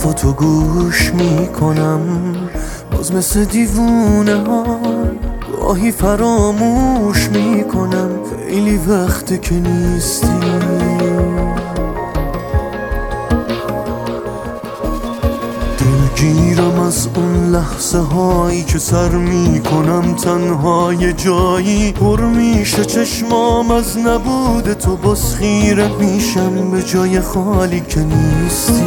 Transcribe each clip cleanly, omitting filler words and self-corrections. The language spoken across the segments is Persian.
حرفاتو گوش میکنم، باز مثل دیوونه ها گاهی فراموش میکنم. خیلی وقته که نیستی، دلگیرم از اون لحظه هایی که سر میکنم تنها یه جایی. پر میشه چشمام از نبود تو، باز خیره میشم به جای خالی که نیستی.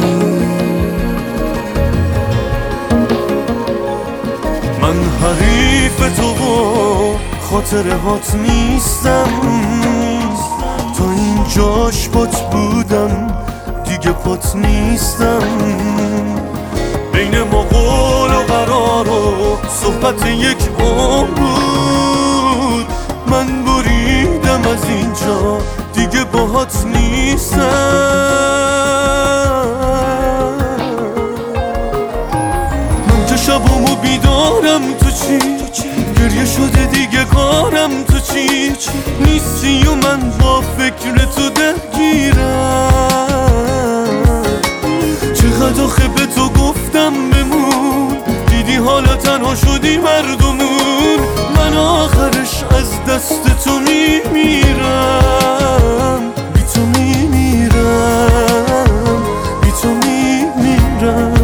من حریف تو و خاطرهات نیستم، تا اینجاش پات بودم دیگه پات نیستم. بین ما قول و قرار و صحبت یک عمر بود، من بریدم از اینجا دیگه باهات نیستم. من که شبامو بیدارم تو چی؟ گریه شده دیگه کارم تو چی؟ نیستی و من با فکر تو درگیرم. چقدر آخه به تو گفتم بمون، دیدی حالا تنها شدی مردمون. من آخرش از دست تو میمیرم، بی تو میمیرم، بی تو میمیرم.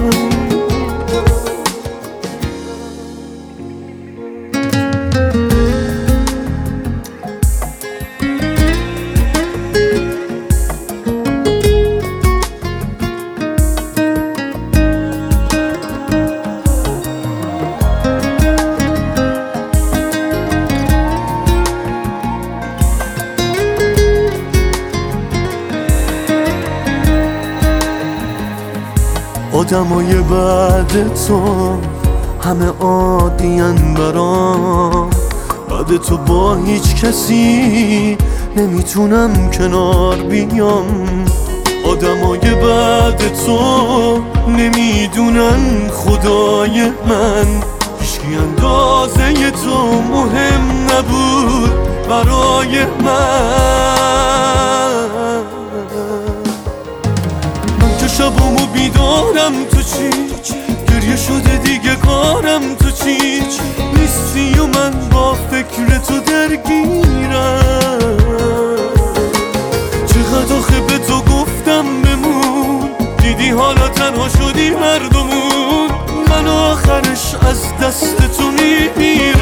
آدمای بعد تو همه عادین برام، بعد تو با هیچ کسی نمیتونم کنار بیام. آدمای بعد تو نمیدونن خدای من، هیچکی اندازه تو مهم نبود برای من. من که شبامو بیدارم تو چی؟ گریه شده دیگه کارم تو چی؟ نیستی و من با فکر تو درگیرم. چقدر آخه به تو گفتم بمون، دیدی حالا تنها شدی مردمون. من آخرش از دست تو میمیرم.